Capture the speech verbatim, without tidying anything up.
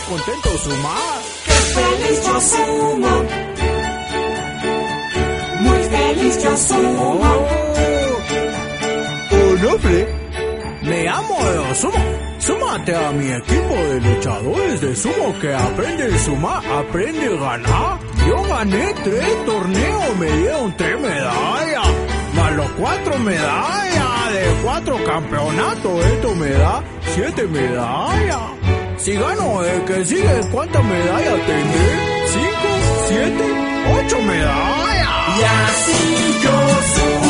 contento sumar. ¡Qué feliz yo sumo! Muy feliz yo sumo. Oh, Onofre, me llamo de Sumo. Súmate a mi equipo de luchadores de sumo que aprende a sumar, aprende a ganar. Yo gané tres torneos, me dieron tres medallas, más los cuatro medallas de cuatro campeonatos. Esto me da siete medallas. Si gano el que sigue, ¿cuántas medallas tendré? ¿Cinco? ¿Siete? ¿Ocho medallas? Y así yo sumo.